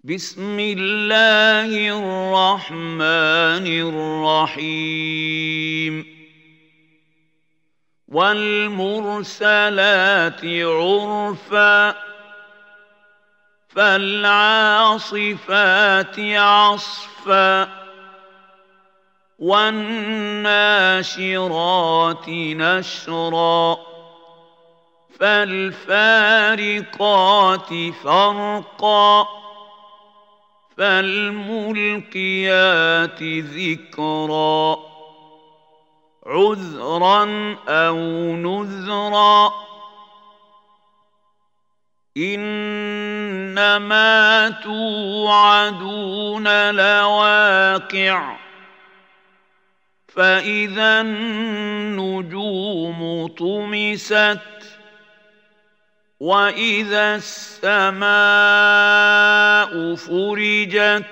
بسم الله الرحمن الرحيم والمرسلات عرفا فالعاصفات عصفا والناشرات نشرا فالفارقات فرقا فالملقيات ذكرا عذرا أو نذرا إنما توعدون لواقع فإذا النجوم طمست وإذا السماء فرجت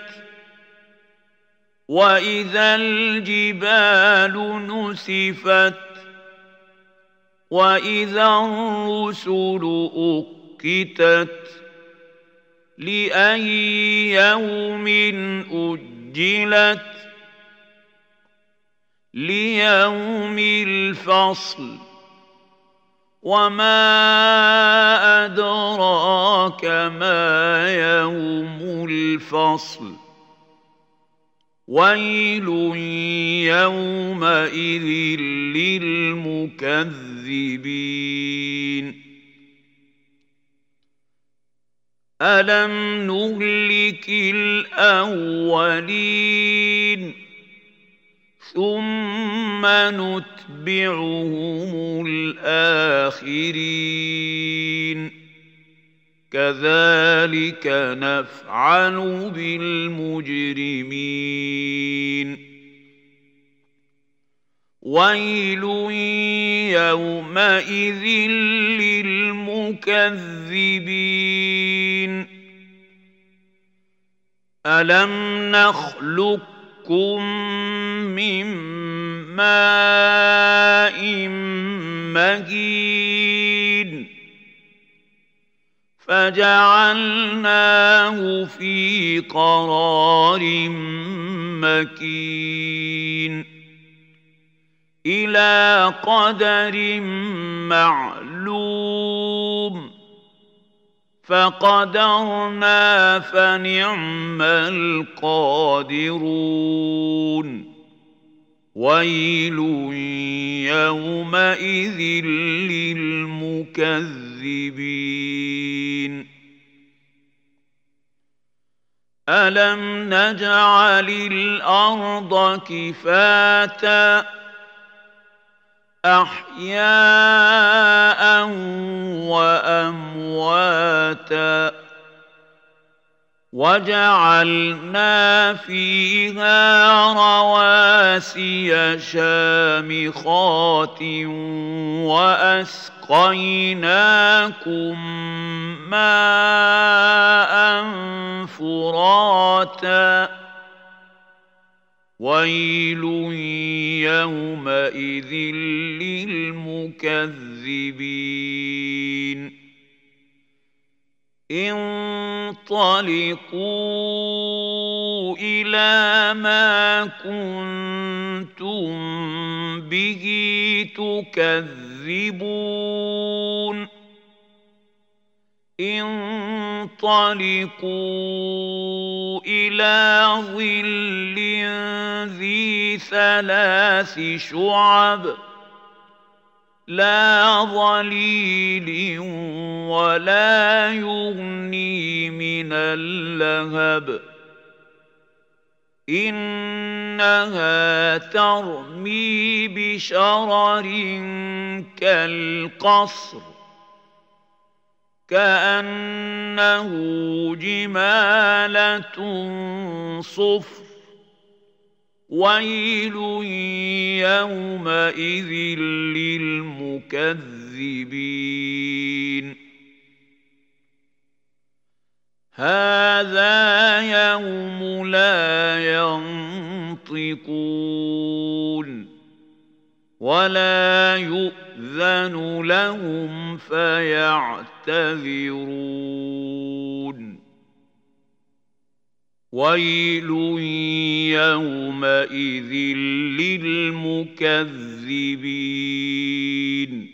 وإذا الجبال نسفت وإذا الرسل أقتت لأي يوم أجلت ليوم الفصل وما أدراك ما يوم الفصل ويل يومئذ للمكذبين ألم نهلك الأولين ثم نتبعهم الآخرين كذلك نفعل بالمجرمين ويل يومئذ للمكذبين ألم نخلقكم من ماء مهين فجعلناه في قرار مكين إلى قدر معلوم فقدرنا فنعم القادرون ويل يومئذ للمكذبين ألم نجعل الأرض كفاتا أحياء وأمواتا وجعلنا فيها رواسي شامخات وأسقيناكم ماء فراتا ويل يومئذ للمكذبين انطلقوا إلى ما كنتم به تكذبون انطلقوا إلى ظل ذي ثلاث شعب لا ظليل ولا يغني من اللهب إنها ترمي بشرر كالقصر كأنه جمالة صفر ويل يومئذ للمكذبين هذا يوم لا ينطقون ولا يؤذن لهم فيعتذرون ويل يومئذ للمكذبين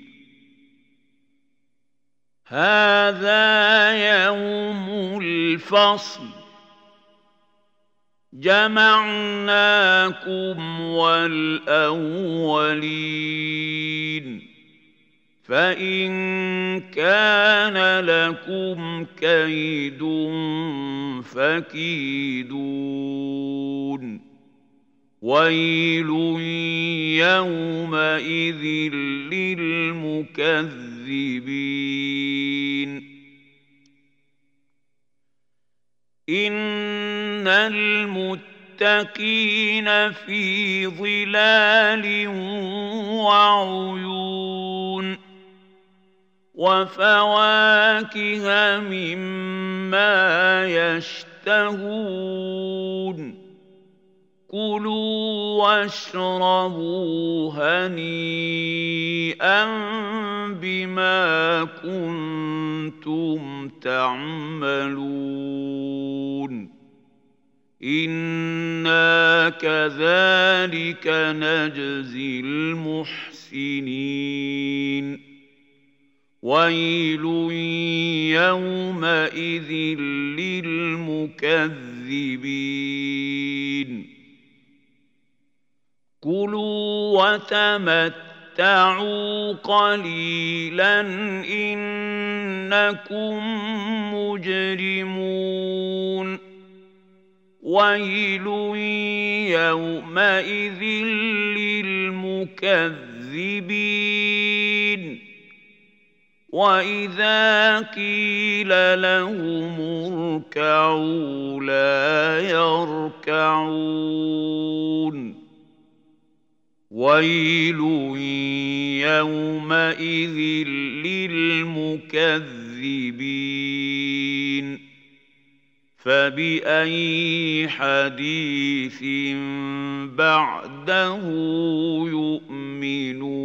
هذا يوم الفصل جمعناكم والأولين فإن كان لكم كيد فكيدون ويل يومئذ للمكذبين إن المتقين في ظلال وعيون وفواكه مما يشتهون كلوا واشربوا هنيئا بما كنتم تعملون إنا كذلك نجزي المحسنين ويل يومئذ للمكذبين كلوا وتمتعوا قليلا إنكم مجرمون ويل يومئذ للمكذبين وإذا قيل لهم اركعوا لا يركعون ويل يومئذ للمكذبين فبأي حديث بعده يؤمنون